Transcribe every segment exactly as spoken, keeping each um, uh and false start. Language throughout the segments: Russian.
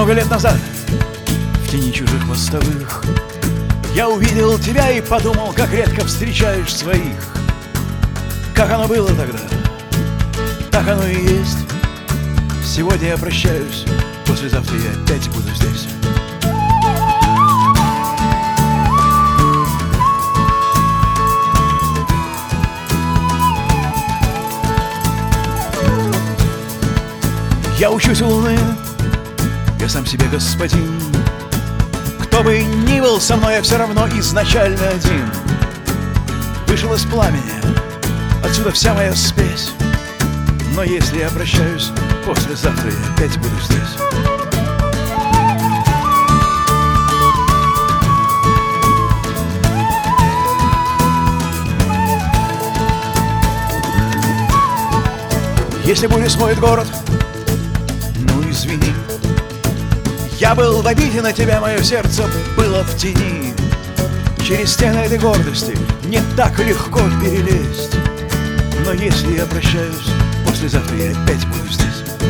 Много лет назад, в тени чужих мостовых, я увидел тебя и подумал, как редко встречаешь своих. Как оно было тогда, так оно и есть. Сегодня я прощаюсь, послезавтра я опять буду здесь. Я учусь у луны, я сам себе господин. Кто бы ни был со мной, я все равно изначально один. Вышел из пламени, отсюда вся моя спесь. Но если я прощаюсь, послезавтра я опять буду здесь. Если буря смоет город, ну извини. Я был в обиде на тебя, мое сердце было в тени. Через стены этой гордости не так легко перелезть. Но если я прощаюсь, послезавтра я опять буду здесь.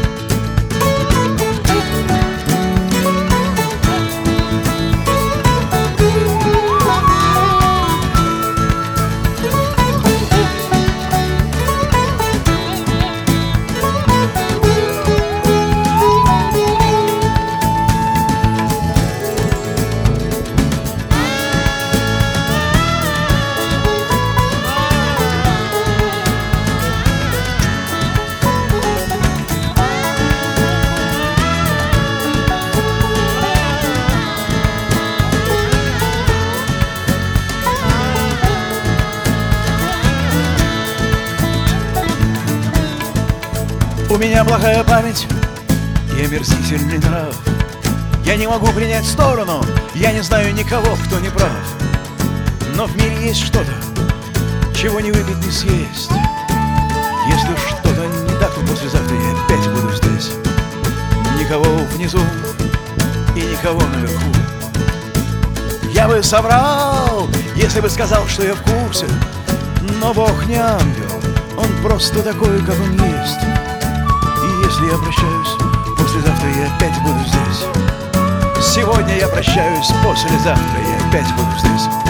У меня плохая память и омерзительный нрав. Я не могу принять сторону, я не знаю никого, кто не прав. Но в мире есть что-то, чего не выпить, не съесть. Если что-то не так, то послезавтра я опять буду здесь. Никого внизу и никого наверху. Я бы соврал, если бы сказал, что я в курсе. Но Бог не ангел, Он просто такой, как Он есть. Если я прощаюсь, послезавтра я опять буду здесь. Сегодня я прощаюсь, послезавтра я опять буду здесь.